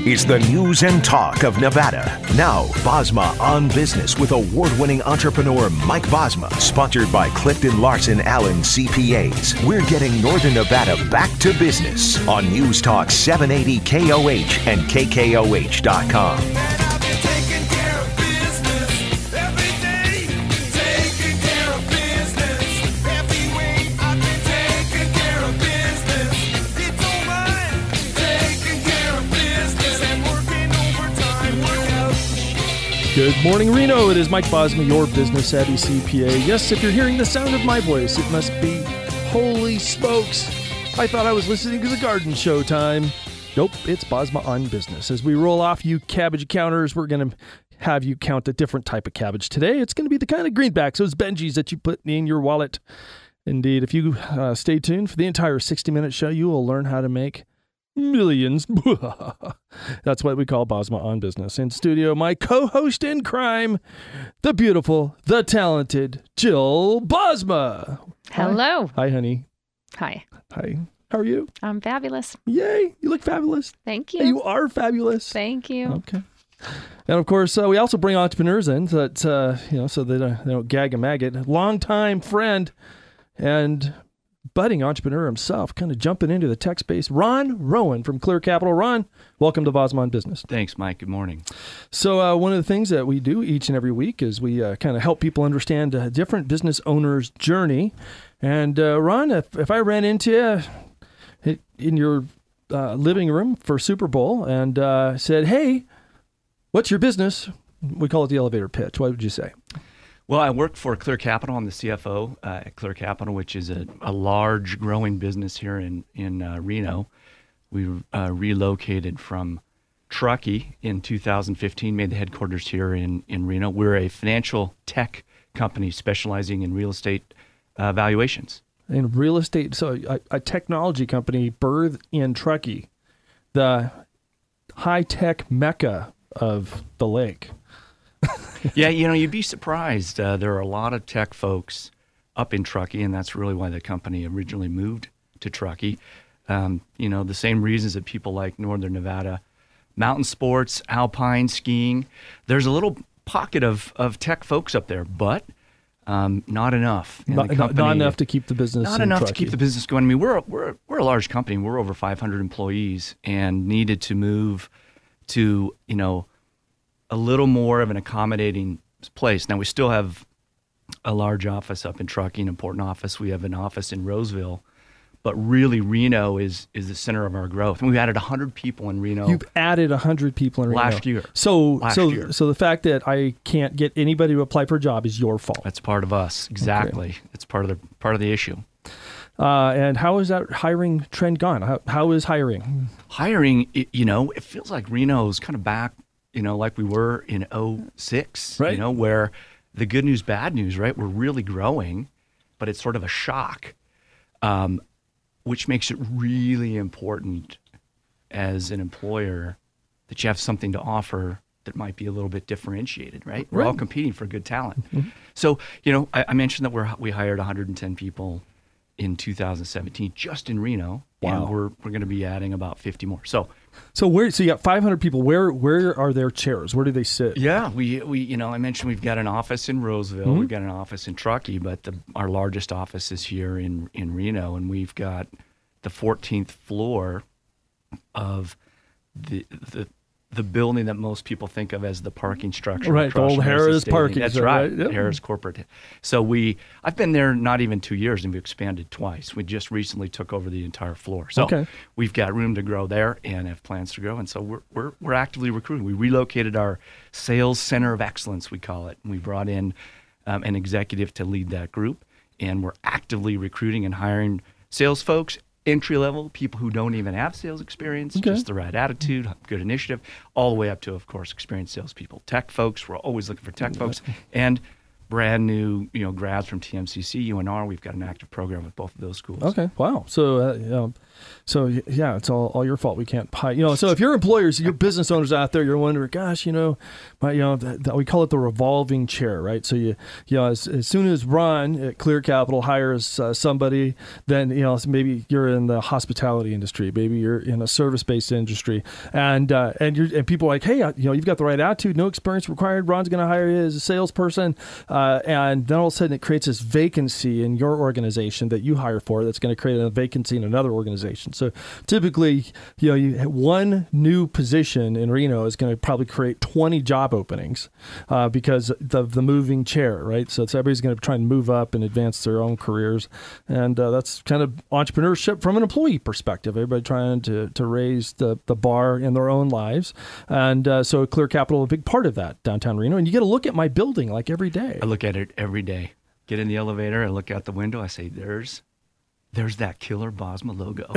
is the news and talk of Nevada. Now, Bosma on Business with award-winning entrepreneur Mike Bosma. Sponsored by Clifton Larson Allen CPAs. We're getting Northern Nevada back to business on News Talk 780 KOH and KKOH.com. Good morning, Reno. It is Mike Bosma, your business savvy CPA. Yes, if you're hearing the sound of my voice, it must be holy smokes. I thought I was listening to the garden show time. Nope, it's Bosma on Business. As we roll off you cabbage counters, we're going to have you count a different type of cabbage today. It's going to be the kind of greenbacks, those Benjis that you put in your wallet. Indeed, if you stay tuned for the entire 60-minute show, you will learn how to make millions. That's what we call Bosma on Business. In studio, my co-host in crime, the beautiful, the talented Jill Bosma. Hello. Hi, honey. Hi. Hi. How are you? I'm fabulous. Yay. You look fabulous. Thank you. Hey, you are fabulous. Thank you. Okay. And of course, we also bring entrepreneurs in that, so they don't gag a maggot. Longtime friend and budding entrepreneur himself, kind of jumping into the tech space. Ron Rowan from Clear Capital. Ron, welcome to Bosma on Business. Thanks, Mike. Good morning. So one of the things that we do each and every week is we kind of help people understand a different business owner's journey. And Ron, if I ran into you in your living room for Super Bowl and said, hey, what's your business? We call it the elevator pitch. What would you say? Well, I work for Clear Capital. I'm the CFO at Clear Capital, which is a large, growing business here in Reno. We relocated from Truckee in 2015, made the headquarters here in Reno. We're a financial tech company specializing in real estate valuations. In real estate, so a technology company birthed in Truckee, the high-tech mecca of the lake. Yeah, you'd be surprised. There are a lot of tech folks up in Truckee, and that's really why the company originally moved to Truckee. The same reasons that people like Northern Nevada, mountain sports, alpine skiing. There's a little pocket of tech folks up there, but not enough. Not enough to keep the business. Not enough to keep the business going. I mean, we're a large company. We're over 500 employees, and needed to move to a little more of an accommodating place. Now, we still have a large office up in Truckee, an important office. We have an office in Roseville, but really Reno is the center of our growth. And we've added 100 people in Reno. You've added 100 people in Reno last year. So the fact that I can't get anybody to apply for a job is your fault. That's part of us. Exactly. Okay. It's part of the issue. And how is that hiring trend gone? How is hiring? Hiring, it feels like Reno's kind of back, like we were in 2006, right? Where the good news, bad news, right? We're really growing, but it's sort of a shock, which makes it really important as an employer that you have something to offer that might be a little bit differentiated, right? We're all competing for good talent. Mm-hmm. So, I mentioned that we hired 110 people in 2017 just in Reno. Wow. And we're going to be adding about 50 more. So you got 500 people. Where are their chairs? Where do they sit? Yeah, we I mentioned we've got an office in Roseville. Mm-hmm. We've got an office in Truckee, but our largest office is here in Reno, and we've got the 14th floor of the building that most people think of as the parking structure. Right, the old Harris parking. That's right, yep. Harris Corporate. So I've been there not even 2 years, and we've expanded twice. We just recently took over the entire floor. So We've got room to grow there and have plans to grow. And so we're actively recruiting. We relocated our sales center of excellence, we call it, and we brought in an executive to lead that group. And we're actively recruiting and hiring sales folks, entry-level, people who don't even have sales experience, just the right attitude, good initiative, all the way up to, of course, experienced salespeople. Tech folks, we're always looking for tech folks. And brand new, grads from TMCC, UNR. We've got an active program with both of those schools. Okay, wow. So, yeah, it's all your fault. We can't So if you're employers, your business owners out there, you're wondering, gosh, we call it the revolving chair, right? So as soon as Ron at Clear Capital hires somebody, then maybe you're in the hospitality industry, maybe you're in a service-based industry, and people are like, hey, you've got the right attitude, no experience required. Ron's going to hire you as a salesperson. And then all of a sudden it creates this vacancy in your organization that you hire for that's going to create a vacancy in another organization. So typically, one new position in Reno is going to probably create 20 job openings because of the moving chair, right? So everybody's going to try and move up and advance their own careers. And that's kind of entrepreneurship from an employee perspective. Everybody trying to raise the bar in their own lives. And so Clear Capital, a big part of that downtown Reno. And you get to look at my building like every day. I look at it every day. Get in the elevator, I look out the window, I say, there's that killer Bosma logo.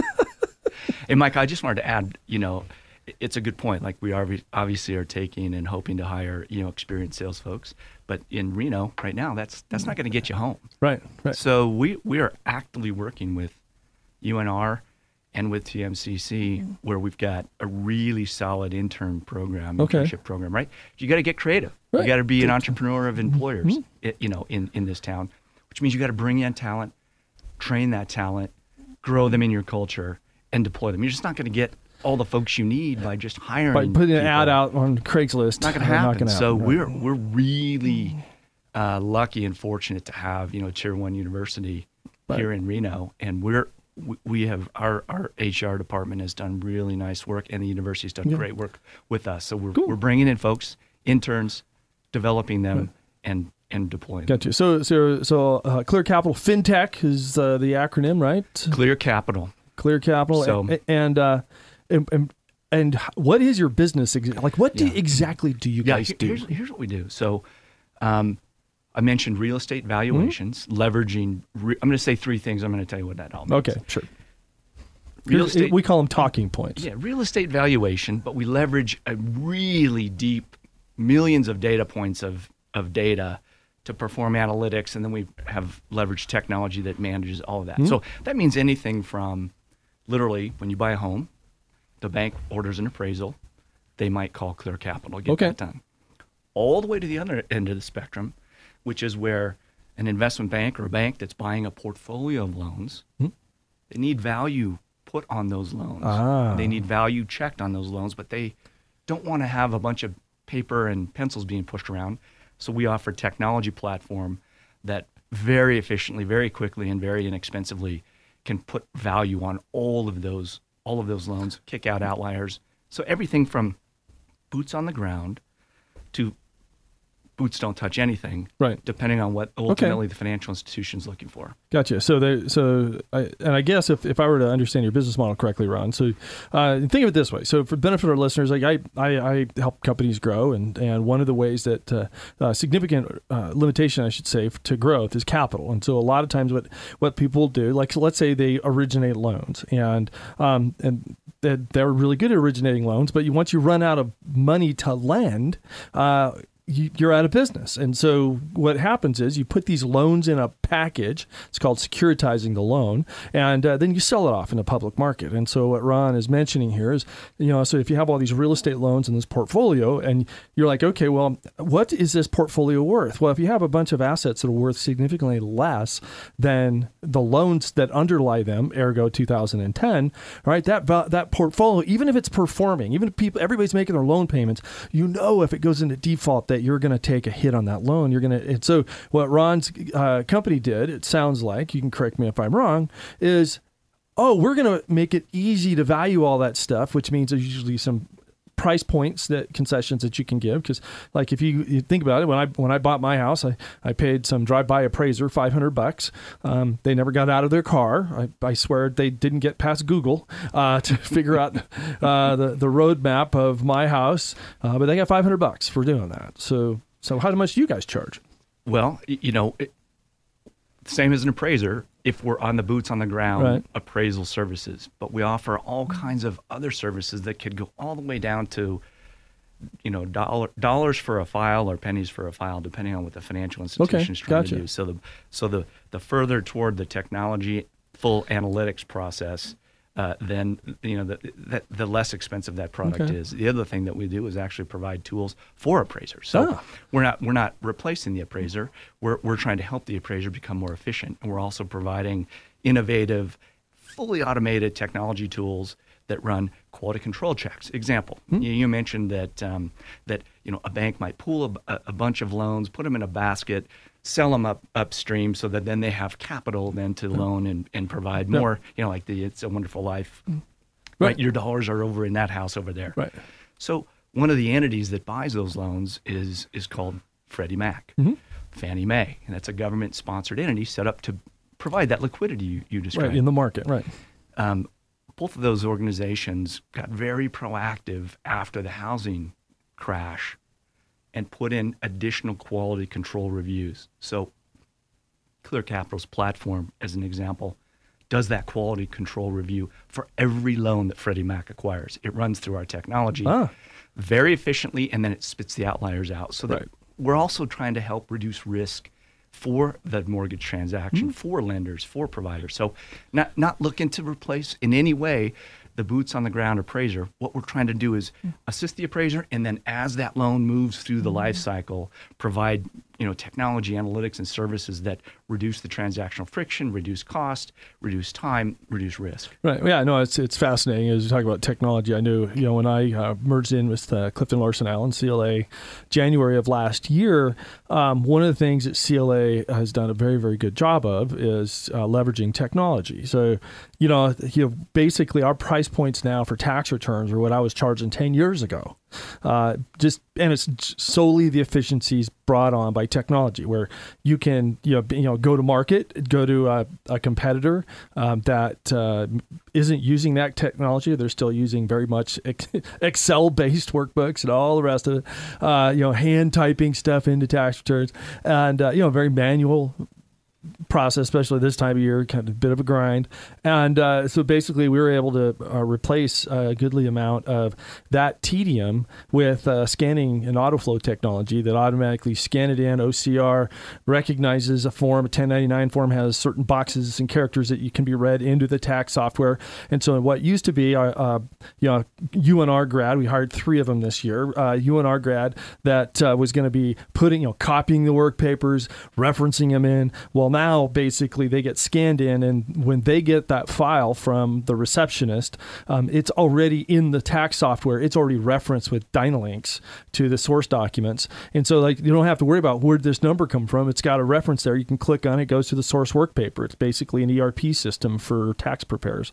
And Mike, I just wanted to add, it's a good point. Like we obviously are taking and hoping to hire, experienced sales folks. But in Reno right now, that's not going to get you home. Right. So we are actively working with UNR and with TMCC, where we've got a really solid internship program, right? You got to get creative. Right. You got to be an entrepreneur of employers, in this town, which means you got to bring in talent, train that talent, grow them in your culture, and deploy them. You're just not going to get all the folks you need by just hiring. By putting people. an ad out on Craigslist. Not going to happen. So we're really lucky and fortunate to have Tier 1 university here in Reno, and we have our HR department has done really nice work, and the university's done great work with us. So we're bringing in folks, interns, developing them, and deploying them. Gotcha. So Clear Capital FinTech is the acronym, right? Clear Capital. Clear Capital. So, and what is your business? Like, what exactly do you guys do? Here's what we do. So, I mentioned real estate valuations, leveraging. I'm going to say three things. I'm going to tell you what that all means. Okay, sure. Real estate. We call them talking points. Yeah, real estate valuation, but we leverage a really deep, millions of data points of data to perform analytics, and then we have leveraged technology that manages all of that. So that means anything from literally when you buy a home, the bank orders an appraisal, they might call Clear Capital to get that done. All the way to the other end of the spectrum, which is where an investment bank or a bank that's buying a portfolio of loans, they need value put on those loans. They need value checked on those loans, but they don't want to have a bunch of paper and pencils being pushed around. So we offer a technology platform that very efficiently, very quickly, and very inexpensively can put value on all of those loans, kick out outliers. So everything from boots on the ground to boots don't touch anything, right? Depending on what ultimately the financial institution is looking for. Gotcha. I guess if I were to understand your business model correctly, Ron, so think of it this way. So for the benefit of our listeners, like I help companies grow, and one of the ways that significant limitation, I should say, to growth is capital. And so a lot of times what people do, like let's say they originate loans, and they're really good at originating loans, but once you run out of money to lend, you're out of business. And so what happens is you put these loans in a package. It's called securitizing the loan. And then you sell it off in the public market. And so what Ron is mentioning here is, so if you have all these real estate loans in this portfolio and you're like, okay, well, what is this portfolio worth? Well, if you have a bunch of assets that are worth significantly less than the loans that underlie them, ergo 2010, right? That portfolio, even if it's performing, even if everybody's making their loan payments, if it goes into default, that you're going to take a hit on that loan. And so what Ron's company did, it sounds like, you can correct me if I'm wrong, is, we're going to make it easy to value all that stuff, which means there's usually some price points, concessions that you can give. Because like if you think about it, when I bought my house, I paid some drive-by appraiser $500. They never got out of their car. I swear they didn't get past Google to figure out the roadmap of my house, but they got $500 for doing that. So how much do you guys charge? Well, same as an appraiser, if we're on the boots on the ground, appraisal services. But we offer all kinds of other services that could go all the way down to dollars for a file or pennies for a file, depending on what the financial institution is trying to do. So the further toward the technology, full analytics process, then the less expensive that product is. The other thing that we do is actually provide tools for appraisers. So we're not replacing the appraiser. We're trying to help the appraiser become more efficient, and we're also providing innovative, fully automated technology tools that run quality control checks. Example, you mentioned that a bank might pool a bunch of loans, put them in a basket, sell them upstream so that then they have capital then to loan and provide more, like the It's a Wonderful Life, right? Your dollars are over in that house over there. Right. So one of the entities that buys those loans is called Freddie Mac, Fannie Mae, and that's a government-sponsored entity set up to provide that liquidity you described. Right, in the market, right. Both of those organizations got very proactive after the housing crash and put in additional quality control reviews. So Clear Capital's platform, as an example, does that quality control review for every loan that Freddie Mac acquires. It runs through our technology very efficiently, and then it spits the outliers out. So that we're also trying to help reduce risk for the mortgage transaction, for lenders, for providers. So not looking to replace in any way the boots on the ground appraiser. What we're trying to do is assist the appraiser, and then as that loan moves through the life cycle, provide technology, analytics, and services that reduce the transactional friction, reduce cost, reduce time, reduce risk. Right. Yeah. No, it's fascinating as you talk about technology. I knew when I merged in with Clifton Larson Allen CLA, January of last year. One of the things that CLA has done a very, very good job of is leveraging technology. So basically our price points now for tax returns are what I was charging 10 years ago. And it's solely the efficiencies brought on by technology, where you can go to market, go to a competitor that isn't using that technology. They're still using very much Excel-based workbooks and all the rest of it. Hand typing stuff into tax returns, and very manual process, especially this time of year, kind of a bit of a grind. And so basically we were able to replace a goodly amount of that tedium with scanning and autoflow technology that automatically scan it in. OCR recognizes a form. A 1099 form has certain boxes and characters that can be read into the tax software. And so what used to be UNR grad, we hired 3 of them this year, UNR grad that was going to be copying the work papers, referencing them in. Well, now basically they get scanned in, and when they get that file from the receptionist, it's already in the tax software. It's already referenced with Dynalinks to the source documents. And so you don't have to worry about where did this number come from. It's got a reference there. You can click on it. It goes to the source work paper. It's basically an ERP system for tax preparers.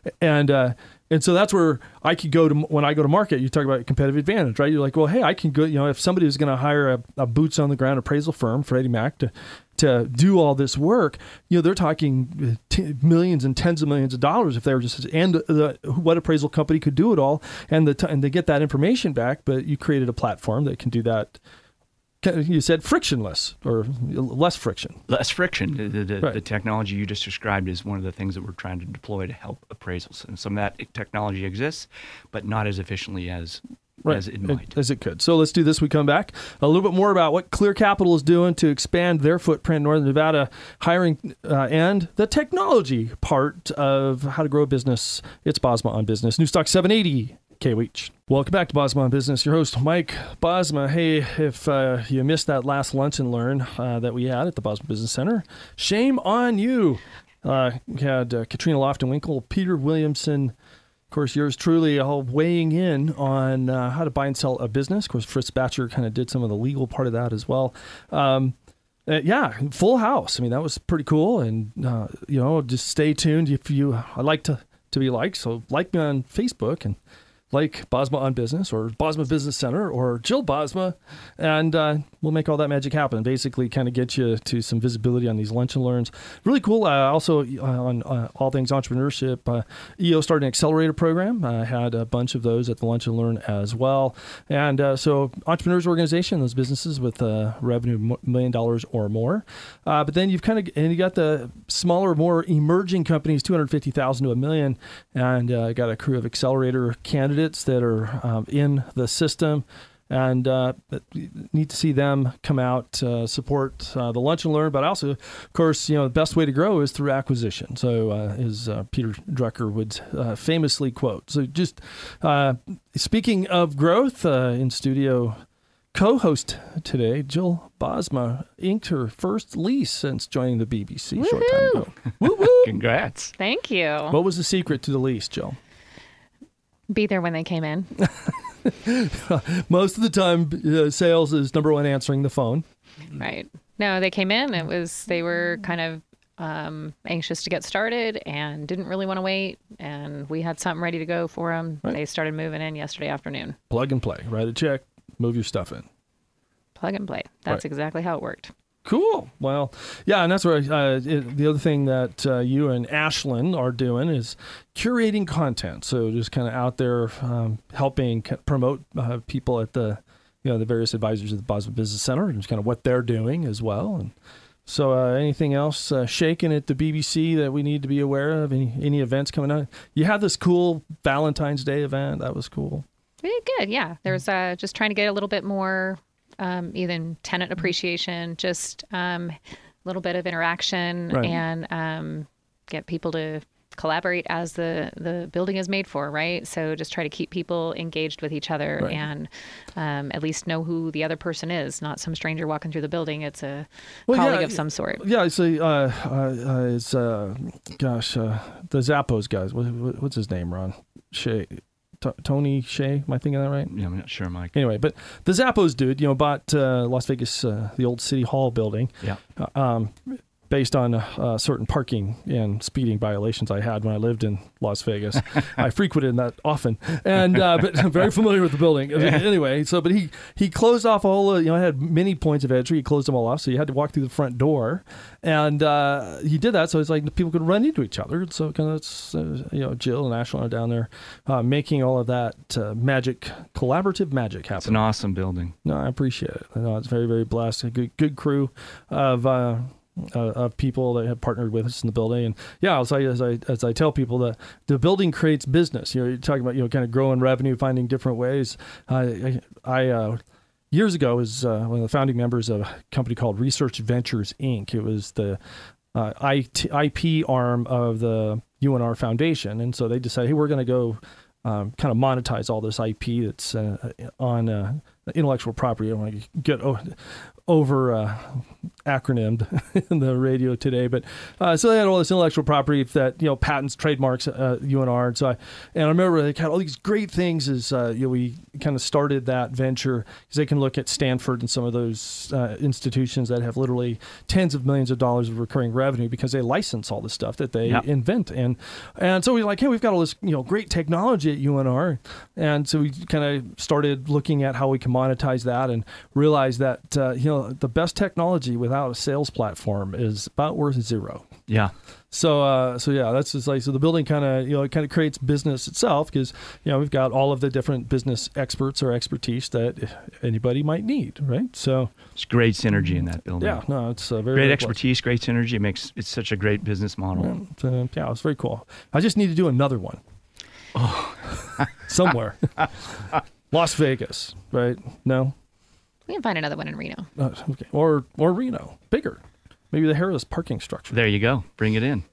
And so that's where I could go to when I go to market. You talk about competitive advantage, right? You're like, well, hey, I can go, if somebody was going to hire a boots on the ground appraisal firm, Freddie Mac, to do all this work, they're talking millions and tens of millions of dollars if they were what appraisal company could do it all, and they get that information back. But you created a platform that can do that. You said frictionless or less friction. Less friction. The technology you just described is one of the things that we're trying to deploy to help appraisals. And some of that technology exists, but not as efficiently as it might. As it could. So let's do this. We come back. A little bit more about what Clear Capital is doing to expand their footprint in Northern Nevada, hiring, and the technology part of how to grow a business. It's Bosma on Business. Newstalk 780. KWH. Welcome back to Bosma on Business. Your host, Mike Bosma. Hey, if you missed that last lunch and learn that we had at the Bosma Business Center, shame on you. We had Katrina Lofton-Winkle, Peter Williamson, of course, yours truly, all weighing in on how to buy and sell a business. Of course, Fritz Batcher kind of did some of the legal part of that as well. Full house. I mean, that was pretty cool. And, just stay tuned if I like to be liked. So like me on Facebook and like Bosma on Business or Bosma Business Center or Jill Bosma, and we'll make all that magic happen. Basically kind of get you to some visibility on these lunch and learns. Really cool. Also on all things entrepreneurship, EO started an accelerator program. I had a bunch of those at the lunch and learn as well. And so entrepreneurs organization, those businesses with revenue $1 million or more. But then you got the smaller, more emerging companies, $250,000 to $1 million, and got a crew of accelerator candidates that are in the system. And need to see them come out, support the Lunch and Learn. But also, of course, the best way to grow is through acquisition. So as Peter Drucker would famously quote. So just speaking of growth, in studio co-host today, Jill Bosma inked her first lease since joining the BBC a short time ago. Woo-woo! Congrats. Thank you. What was the secret to the lease, Jill? Be there when they came in. Most of the time, sales is number one, answering the phone. Right. No, they came in. They were kind of anxious to get started and didn't really want to wait. And we had something ready to go for them. Right. They started moving in yesterday afternoon. Plug and play. Write a check. Move your stuff in. Plug and play. That's exactly how it worked. Cool. Well, yeah, and that's where the other thing that you and Ashlyn are doing is curating content. So just kind of out there helping promote people at the various advisors at the Bosma Business Center and just kind of what they're doing as well. And so anything else shaking at the BBC that we need to be aware of? Any events coming out? You had this cool Valentine's Day event. That was cool. We did good, yeah. There's just trying to get a little bit more even tenant appreciation, just a little bit of interaction, right. And get people to collaborate as the building is made for, right? So just try to keep people engaged with each other, right. And at least know who the other person is, not some stranger walking through the building. It's a colleague of some sort. Yeah, so it's the Zappos guys. What's his name, Ron? Tony Shea, am I thinking that right? Yeah, I'm not sure, Mike. Anyway, but the Zappos dude, bought Las Vegas, the old City Hall building. Yeah. Based on certain parking and speeding violations I had when I lived in Las Vegas. I frequented that often, and but I'm very familiar with the building. Anyway, but he closed off all I had many points of entry. He closed them all off, so you had to walk through the front door, and he did that so it's like people could run into each other. So kind of Jill and Ashlyn are down there making all of that collaborative magic happen. It's an awesome building. No, I appreciate it. I know it's very, very blessed. A good crew of people that have partnered with us in the building. And yeah, as I tell people, the building creates business. You're talking about kind of growing revenue, finding different ways. I years ago was one of the founding members of a company called Research Ventures Inc. It was the IP arm of the UNR Foundation, and so they decided, hey, we're going to go kind of monetize all this IP that's on intellectual property. I don't want to get over acronymed in the radio today, but so they had all this intellectual property that patents, trademarks, UNR, and I remember they had all these great things. As we kind of started that venture because they can look at Stanford and some of those institutions that have literally tens of millions of dollars of recurring revenue because they license all the stuff that they invent, and so we're like, hey, we've got all this great technology at UNR, and so we kind of started looking at how we can monetize that and realize that the best technology without a sales platform is about worth zero. Yeah. So yeah, that's just like, so the building kind of it kind of creates business itself because we've got all of the different business experts or expertise that anybody might need, right? So it's great synergy in that building. Yeah, no, it's very great expertise, great synergy. It's such a great business model. Yeah, it's very cool. I just need to do another one. Somewhere. Las Vegas, right? No. We can find another one in Reno. Okay. Or Reno, bigger. Maybe the Harrah's parking structure. There you go. Bring it in.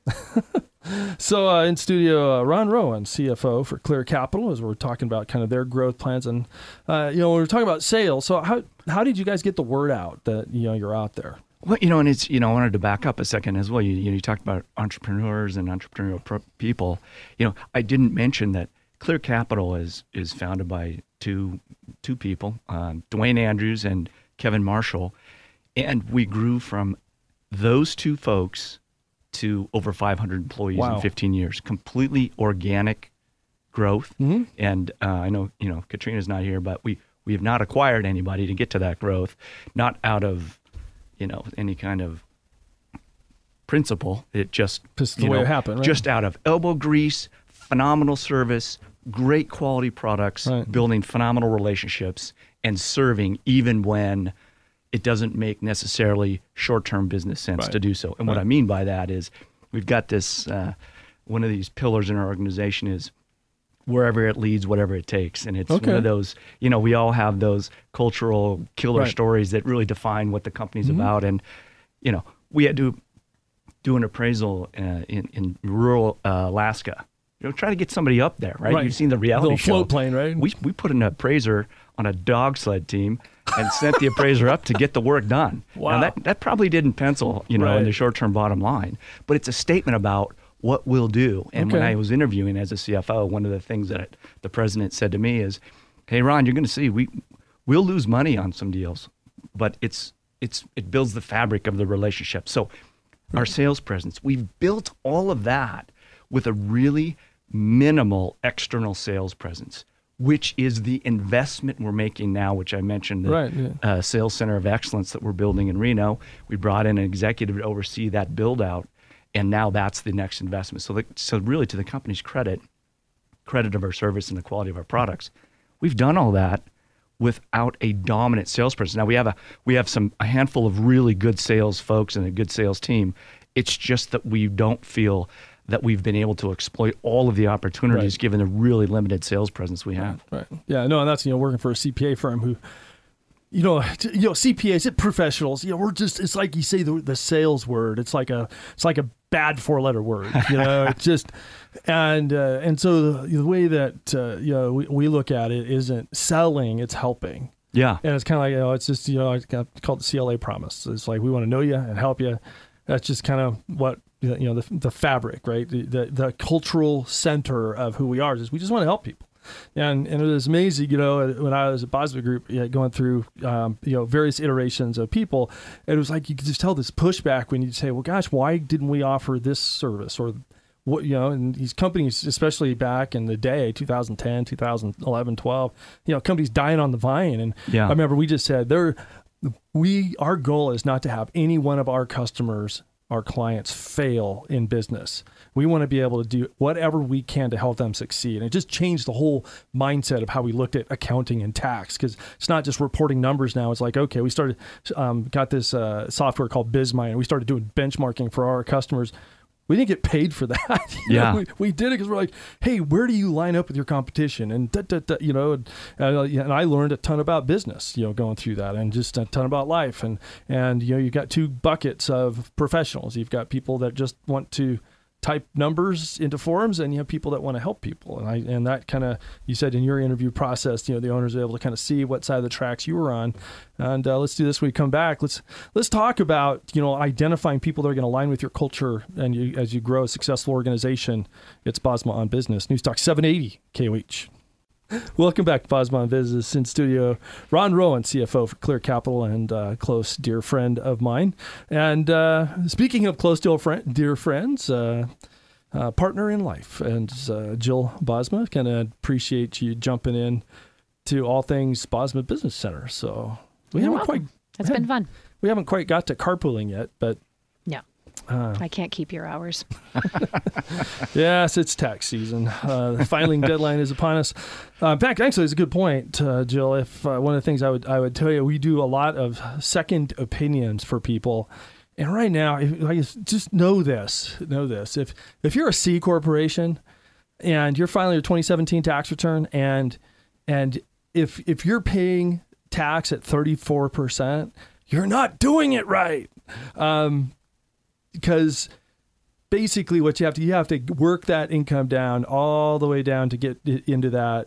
So in studio, Ron Rowan, CFO for Clear Capital, as we're talking about kind of their growth plans. And, when we're talking about sales, so how did you guys get the word out that, you're out there? Well, and it's, I wanted to back up a second as well. You talked about entrepreneurs and entrepreneurial people. I didn't mention that Clear Capital is founded by two people, Dwayne Andrews and Kevin Marshall, and we grew from those two folks to over 500 employees in 15 years. Completely organic growth, and I know Katrina's not here, but we have not acquired anybody to get to that growth, not out of any kind of principle. It just the way it happened, right? Just out of elbow grease, phenomenal service, great quality products, right. Building phenomenal relationships, and serving even when it doesn't make necessarily short-term business sense to do so. And what I mean by that is we've got this, one of these pillars in our organization is wherever it leads, whatever it takes. And it's one of those, we all have those cultural killer stories that really define what the company's about. And, we had to do an appraisal in rural Alaska. Try to get somebody up there, right? You've seen the reality show. Float plane, right? We put an appraiser on a dog sled team and sent the appraiser up to get the work done. Wow. Now that probably didn't pencil, in the short-term bottom line, but it's a statement about what we'll do. And when I was interviewing as a CFO, one of the things that the president said to me is, "Hey, Ron, you're going to see we'll lose money on some deals, but it builds the fabric of the relationship." So our sales presence, we've built all of that with a really minimal external sales presence, which is the investment we're making now, which I mentioned, the sales center of excellence that we're building in Reno. We brought in an executive to oversee that build out, and now that's the next investment. So really, to the company's credit of our service and the quality of our products, we've done all that without a dominant sales presence. Now we have a handful of really good sales folks and a good sales team. It's just that we don't feel that we've been able to exploit all of the opportunities given the really limited sales presence we have. Right. Yeah. No, and that's working for a CPA firm who, CPAs, professionals. We're just. It's like you say the sales word. It's like a bad 4-letter word. It's just, and so the way that we look at it isn't selling. It's helping. Yeah. And it's kind of like it's just I call it the CLA promise. It's like we want to know you and help you. That's just kind of what. The fabric, right? The cultural center of who we are is we just want to help people. And it was amazing, when I was at Bosma Group, going through, various iterations of people, it was like you could just tell this pushback when you say, well, gosh, why didn't we offer this service? Or what, and these companies, especially back in the day, 2010, 2011, 12, companies dying on the vine. And I remember we just said our goal is not to have any one of our customers, our clients, fail in business. We want to be able to do whatever we can to help them succeed. And it just changed the whole mindset of how we looked at accounting and tax, because it's not just reporting numbers now. It's like, okay, we started, got this software called BizMine, and we started doing benchmarking for our customers. We didn't get paid for that. We did it because we're like, hey, where do you line up with your competition? And and I learned a ton about business, going through that, and just a ton about life. And you've got two buckets of professionals. You've got people that just want to type numbers into forums, and you have people that want to help people. And that kind of, you said in your interview process, the owners are able to kind of see what side of the tracks you were on. And let's do this when we come back. Let's talk about, identifying people that are going to align with your culture and as you grow a successful organization. It's Bosma on Business, News Talk 780 KOH. Welcome back to Bosma on Business. In studio, Ron Rowan, CFO for Clear Capital, and close dear friend of mine. And speaking of close dear friends, partner in life, and Jill Bosma. Kind of appreciate you jumping in to all things Bosma Business Center. So it's been fun. We haven't quite got to carpooling yet, but no. I can't keep your hours. Yes, it's tax season. The filing deadline is upon us. In fact, actually, it's a good point, Jill. If one of the things I would tell you, we do a lot of second opinions for people. And right now, just know this. If you're a C corporation and you're filing your 2017 tax return, and if you're paying tax at 34%, you're not doing it right. Because basically what you have to work that income down all the way down to get into that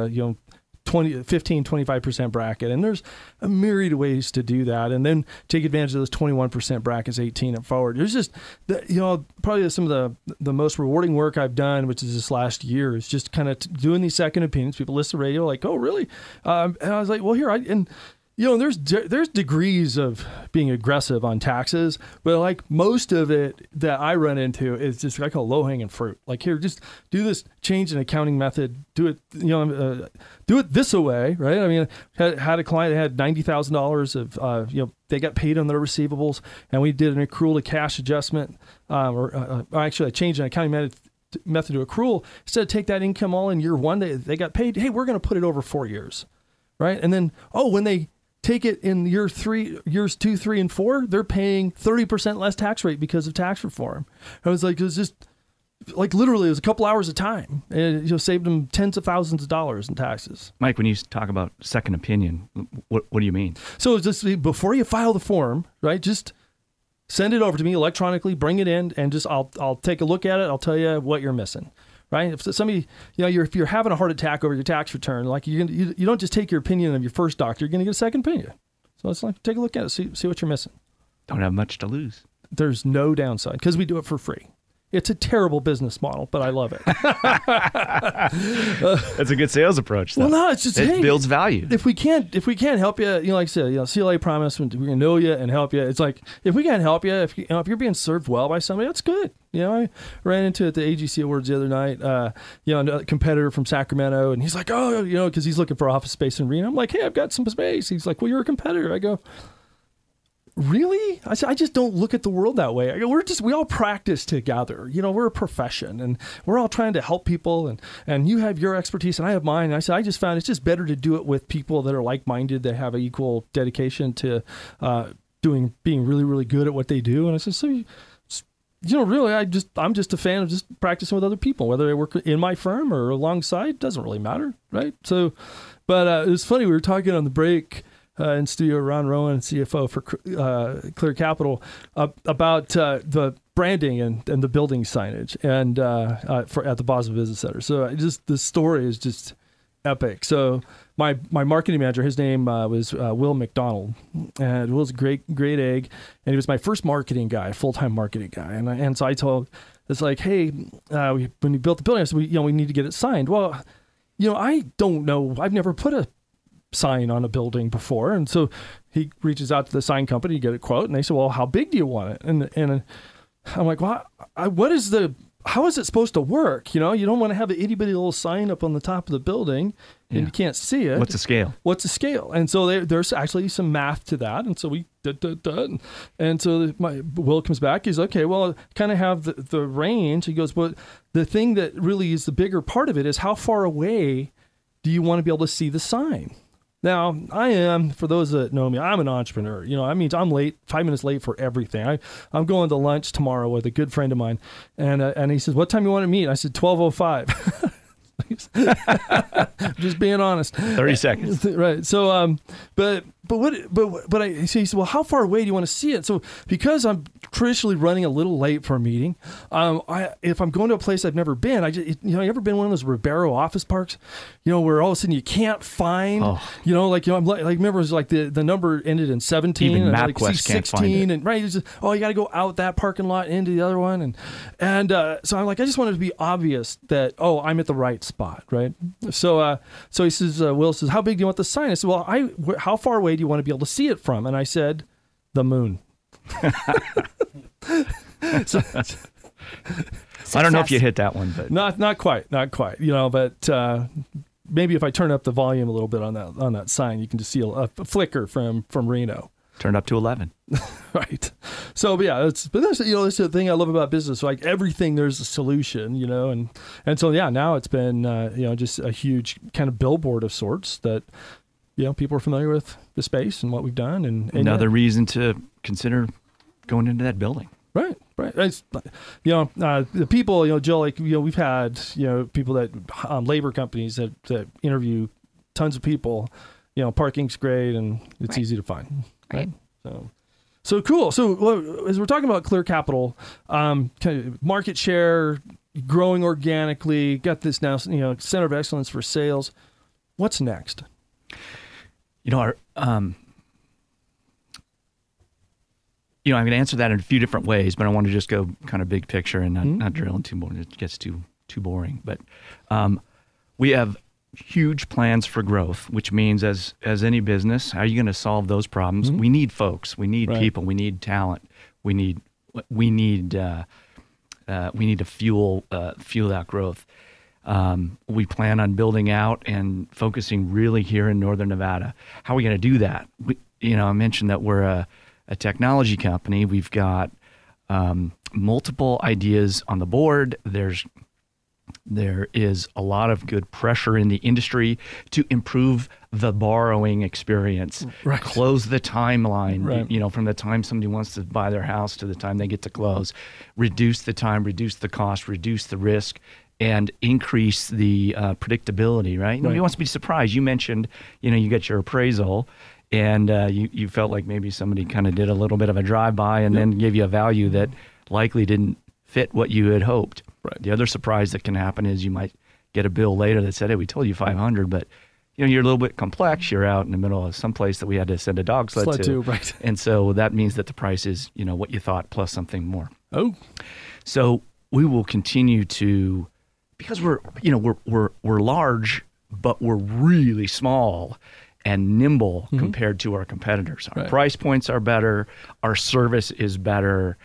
15-25% bracket, and there's a myriad of ways to do that, and then take advantage of those 21% brackets, 18 and forward. There's just probably some of the most rewarding work I've done, which is this last year, is just kind of doing these second opinions. People listen to radio like, oh really? And I was like, well, there's degrees of being aggressive on taxes, but like most of it that I run into is just I call low-hanging fruit. Like, here, just do this change in accounting method. Do it, do it this way, right? I mean, had a client that had $90,000 of, they got paid on their receivables, and we did an accrual to cash adjustment, or actually I changed an accounting method to accrual. Instead of take that income all in year one, they got paid. Hey, we're going to put it over 4 years, right? And then, when they take it in years 2, 3, and 4, they're paying 30% less tax rate because of tax reform. I was like, it was just like literally, it was a couple hours of time, and saved them tens of thousands of dollars in taxes. Mike, when you talk about second opinion, what do you mean? So just before you file the form, right? Just send it over to me electronically, bring it in, and just I'll take a look at it. I'll tell you what you're missing. Right? If somebody, if you're having a heart attack over your tax return, like you don't just take your opinion of your first doctor, you're going to get a second opinion. So it's like, take a look at it, see what you're missing. Don't have much to lose. There's no downside because we do it for free. It's a terrible business model, but I love it. That's a good sales approach, though. Well, no, it's just it builds value. If we can't help you, like I said, CLA promise we're gonna know you and help you. It's like if we can't help you, if you're being served well by somebody, that's good. I ran into it at the AGC Awards the other night. A competitor from Sacramento, and he's like, because he's looking for office space in Reno. I'm like, hey, I've got some space. He's like, well, you're a competitor. I go, really? I said, I just don't look at the world that way. I go, we all practice together. We're a profession, and we're all trying to help people, and you have your expertise and I have mine. And I said, I just found it's just better to do it with people that are like-minded, that have an equal dedication to being really, really good at what they do. And I said, so really, I'm just a fan of just practicing with other people, whether I work in my firm or alongside, doesn't really matter, right? So, but it was funny, we were talking on the break in studio, Ron Rowan, CFO for Clear Capital, about the branding and the building signage and at the Bosma Business Center. So the story is just epic. So my marketing manager, his name was Will McDonald, and Will's a great egg, and he was my first marketing guy, full-time marketing guy. And so I told, it's like, hey, when we built the building, I said, we need to get it signed. Well, I don't know, I've never put a sign on a building before, and so he reaches out to the sign company to get a quote, and they said, well, how big do you want it? And I'm like, well, how is it supposed to work? You don't want to have an itty-bitty little sign up on the top of the building and you can't see it. What's the scale? And so there's actually some math to that. And so we and so Will comes back. He's okay, well, kind of have the range. He goes, but the thing that really is the bigger part of it is how far away do you want to be able to see the sign? Now, for those that know me, I'm an entrepreneur. That means I'm late, 5 minutes late for everything. I'm going to lunch tomorrow with a good friend of mine. And he says, what time you want to meet? I said, 12:05. Just being honest. 30 seconds. Right. So, he said, well, how far away do you want to see it? So, because I'm traditionally running a little late for a meeting, if I'm going to a place I've never been, you ever been one of those Ribeiro office parks, where all of a sudden you can't find, I'm like, remember it was like the number ended in 17. Even and MapQuest can't find it. And right, it's just, you got to go out that parking lot into the other one. And so I'm like, I just wanted to be obvious that, I'm at the right spot, right? So he says, Will says, how big do you want the sign? I said, well, how far away do you want to be able to see it from? And I said, the moon. So, I don't know if you hit that one, but not quite. But maybe if I turn up the volume a little bit on that sign, you can just see a flicker from Reno. Turn up to 11. Right. So, but that's that's the thing I love about business. Like everything, there's a solution, and so now it's been just a huge kind of billboard of sorts that people are familiar with the space and what we've done, and another reason to consider going into that building. Right. It's, the people, Jill, we've had people that labor companies that interview tons of people. Parking's great and it's easy to find. Right. So cool. So as we're talking about Clear Capital, kind of market share, growing organically, got this now, Center of Excellence for Sales. What's next? I'm going to answer that in a few different ways, but I want to just go kind of big picture and not drill into more. It gets too boring. But we have huge plans for growth, which means as any business, how are you going to solve those problems? We need folks, we need people, we need talent, we need to fuel that growth. We plan on building out and focusing really here in Northern Nevada. How are we going to do that? I mentioned that we're a technology company. We've got multiple ideas on the board. There's There is a lot of good pressure in the industry to improve the borrowing experience, right. Close the timeline, right. From the time somebody wants to buy their house to the time they get to close, reduce the time, reduce the cost, reduce the risk, and increase the predictability, right? Nobody wants to be surprised. You mentioned, you get your appraisal, and you felt like maybe somebody kind of did a little bit of a drive-by and then gave you a value that likely didn't fit what you had hoped. Right. The other surprise that can happen is you might get a bill later that said, hey, we told you 500, but you're a little bit complex. You're out in the middle of someplace that we had to send a dog sled to. Right. And so that means that the price is, what you thought plus something more. Oh. So we will continue to, because we're large, but we're really small and nimble compared to our competitors. Our price points are better. Our service is better.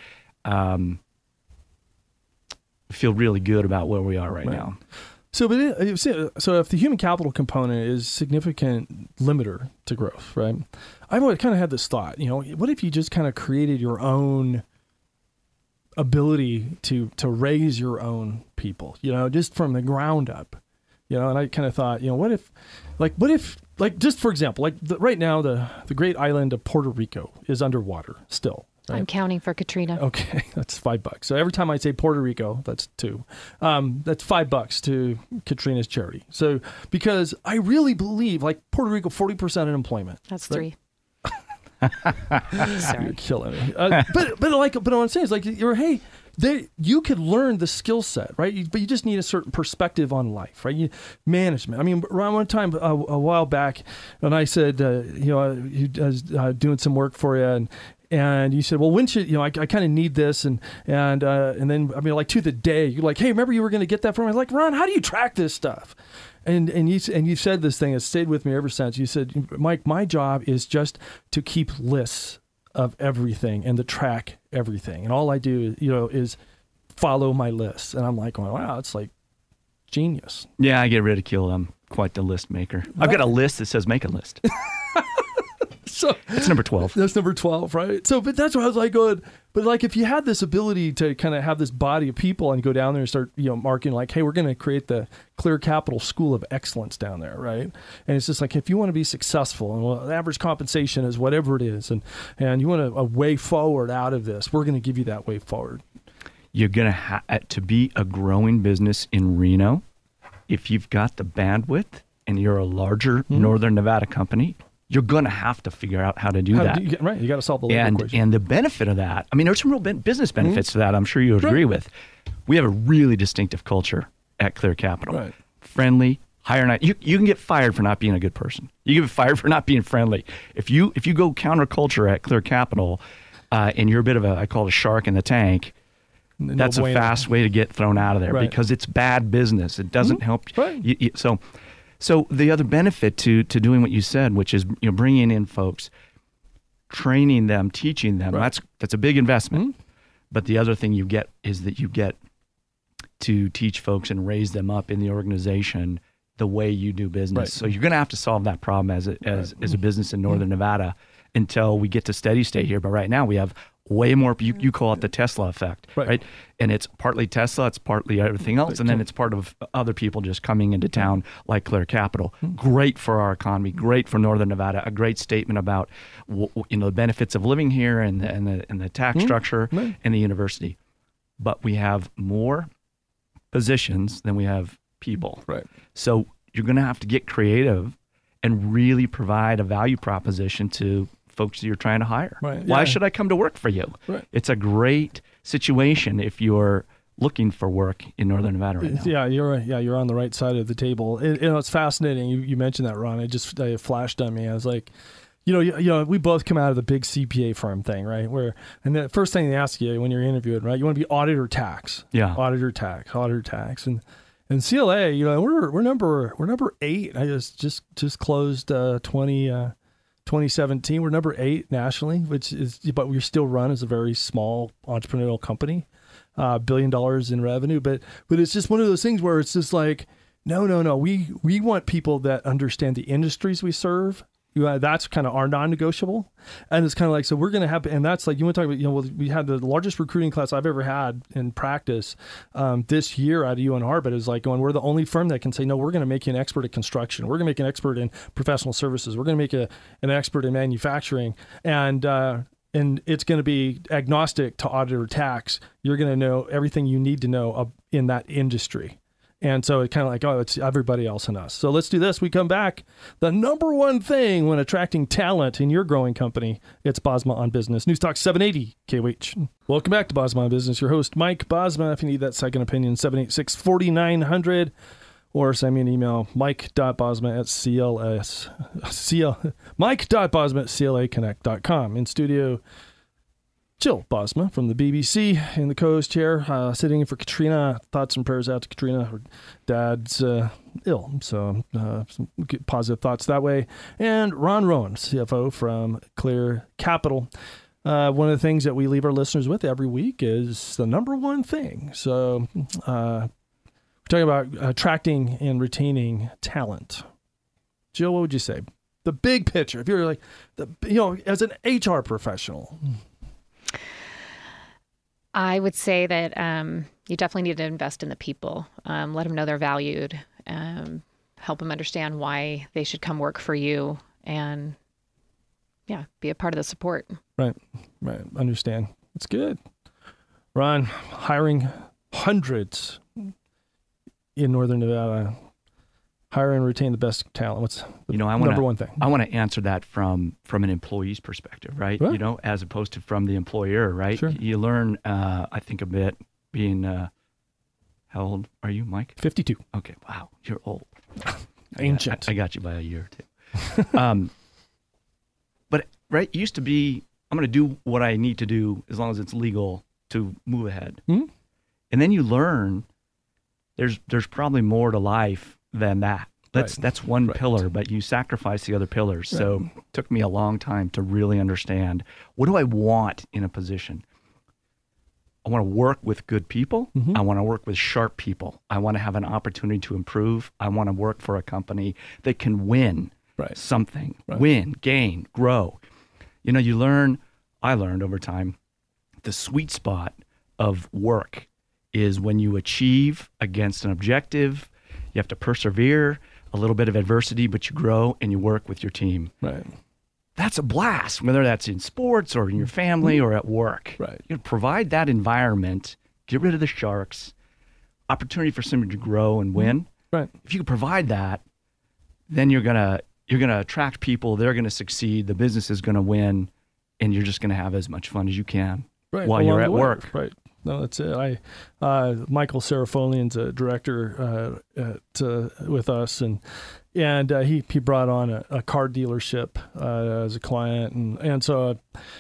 Feel really good about where we are right now. So if the human capital component is significant limiter to growth, right? I've always kind of had this thought, what if you just kind of created your own ability to raise your own people, just from the ground up, and I kind of thought, what if, just for example, right now, the great island of Puerto Rico is underwater still. Right? I'm counting for Katrina. Okay, that's $5. So every time I say Puerto Rico, that's $2. That's $5 to Katrina's charity. So because I really believe, Puerto Rico, 40% unemployment. That's $3. Sorry. You're killing me. But what I'm saying is you could learn the skill set, right? But you just need a certain perspective on life, right? Management. I mean, around one time a while back, when I said, I was doing some work for you, and you said, well, when should, I kind of need this. And then, to the day, you're like, hey, remember you were going to get that from me? I was like, Ron, how do you track this stuff? And you said this thing, it's stayed with me ever since. You said, Mike, my job is just to keep lists of everything and to track everything. And all I do, is follow my lists. And I'm like, wow, it's like genius. Yeah, I get ridiculed. I'm quite the list maker. I've got a list that says make a list. So it's number 12. That's number 12, right? So, but that's what I was like going, but if you had this ability to kind of have this body of people and go down there and start, marking hey, we're going to create the Clear Capital School of Excellence down there, right? And it's just if you want to be successful and average compensation is whatever it is, and you want a way forward out of this, we're going to give you that way forward. You're going to be a growing business in Reno, if you've got the bandwidth and you're a larger Northern Nevada company, you're going to have to figure out how to do that. Right. You got to solve the labor equation. And the benefit of that, there's some real business benefits to that, I'm sure you would agree with. We have a really distinctive culture at Clear Capital. Right. Friendly, hire night. You can get fired for not being a good person. You can get fired for not being friendly. If you go counterculture at Clear Capital, and you're a bit of I call it a shark in the tank, that's a fast way to get thrown out of there because it's bad business. It doesn't help. Right. So the other benefit to doing what you said, which is bringing in folks, training them, teaching them, that's a big investment. But the other thing you get is that you get to teach folks and raise them up in the organization the way you do business. Right. So you're going to have to solve that problem as a business in Northern Nevada until we get to steady state here. But right now we have way more, you call it the Tesla effect, right? And it's partly Tesla, it's partly everything else, and then it's part of other people just coming into town like Clear Capital. Great for our economy, great for Northern Nevada, a great statement about the benefits of living here and the tax structure and the university. But we have more positions than we have people. Right. So you're going to have to get creative and really provide a value proposition to folks that you're trying to hire. Right. Why should I come to work for you? Right. It's a great situation if you're looking for work in Northern Nevada right now. Yeah, you're right. Yeah, you're on the right side of the table. It's fascinating. You mentioned that, Ron. It flashed on me. I was like, we both come out of the big CPA firm thing, right? And the first thing they ask you when you're interviewed, right? You want to be audit or tax? Yeah. Audit or tax. And CLA, we're number 8. I just closed 2017. We're number 8 nationally, but we're still run as a very small entrepreneurial company, $1 billion in revenue. But it's just one of those things where it's just like, no. We want people that understand the industries we serve That's kind of our non-negotiable. And it's kind of like, so we're going to have, and that's like, you want to talk about, we had the largest recruiting class I've ever had in practice this year out of UNR, but it's like going, we're the only firm that can say, no, we're going to make you an expert at construction. We're going to make you an expert in professional services. We're going to make you an expert in manufacturing. And it's going to be agnostic to audit or tax. You're going to know everything you need to know in that industry. And so it's kind of like, oh, it's everybody else and us. So let's do this. We come back. The number one thing when attracting talent in your growing company, it's Bosma on Business. News Talk 780 KOH. Welcome back to Bosma on Business. Your host, Mike Bosma. If you need that second opinion, 786-4900. Or send me an email, mike.bosma@claconnect.com. In studio, Jill Bosma from the BBC in the co-host chair, sitting in for Katrina. Thoughts and prayers out to Katrina. Her dad's ill, so some positive thoughts that way. And Ron Rowan, CFO from Clear Capital. One of the things that we leave our listeners with every week is the number one thing. So we're talking about attracting and retaining talent. Jill, what would you say? The big picture. If you're like, as an HR professional. I would say that you definitely need to invest in the people. Let them know they're valued. Help them understand why they should come work for you, and be a part of the support. Right. Understand. That's good. Ron, hiring hundreds in Northern Nevada. Hire and retain the best talent. What's the number one thing? I want to answer that from an employee's perspective, right? As opposed to from the employer, right? Sure. You learn, I think, a bit being, how old are you, Mike? 52. Okay, wow, you're old. Ancient. I got you by a year or two. But, right, it used to be, I'm going to do what I need to do as long as it's legal to move ahead. Mm-hmm. And then you learn there's probably more to life than that. That's one pillar, but you sacrifice the other pillars. Right. So it took me a long time to really understand, what do I want in a position? I want to work with good people. Mm-hmm. I want to work with sharp people. I want to have an opportunity to improve. I want to work for a company that can win something, win, gain, grow. I learned over time, the sweet spot of work is when you achieve against an objective. You have to persevere, a little bit of adversity, but you grow and you work with your team. Right. That's a blast, whether that's in sports or in your family or at work. Right. You provide that environment, get rid of the sharks, opportunity for somebody to grow and win. Right. If you can provide that, then you're gonna attract people. They're gonna succeed. The business is gonna win, and you're just gonna have as much fun as you can while you're at work. Right. No, that's it. Michael Serafolian's a director with us, and he brought on a car dealership as a client, and so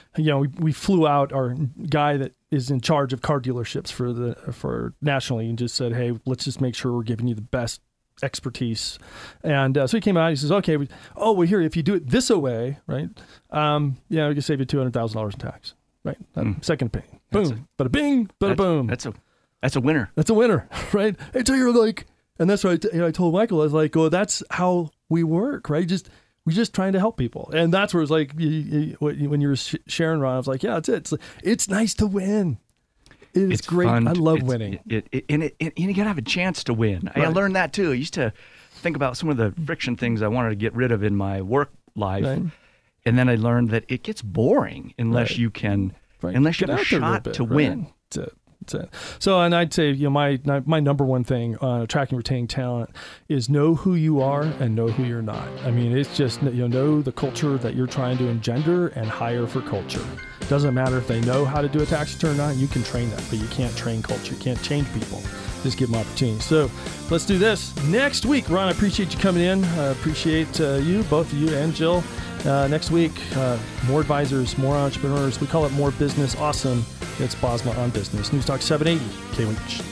we flew out our guy that is in charge of car dealerships for nationally, and just said, hey, let's just make sure we're giving you the best expertise. And so he came out. He says, okay, we're here. If you do it this way, right? We can save you $200,000 in tax. Right. Second opinion. Boom. Bada bing. Bada boom. That's a winner. That's a winner. Right. And so you're like, and that's what I told Michael. I was like, that's how we work. Right. We're just trying to help people. And that's where it's like, when you were sharing, Ron, I was like, yeah, that's it. It's nice to win. It's great. Fun. I love winning. And you got to have a chance to win. Right. I learned that too. I used to think about some of the friction things I wanted to get rid of in my work life. Right. And then I learned that it gets boring unless you can, unless you have a shot to win. That's it. So, and I'd say, my number one thing on attracting and retaining talent is know who you are and know who you're not. I mean, it's just, know the culture that you're trying to engender and hire for culture. Doesn't matter if they know how to do a tax return or not. You can train that, but you can't train culture. You can't change people. Just give them opportunities. So let's do this next week. Ron, I appreciate you coming in. I appreciate you, both of you and Jill. Next week, more advisors, more entrepreneurs. We call it more business awesome. It's Bosma on Business. News Talk 780 KOH.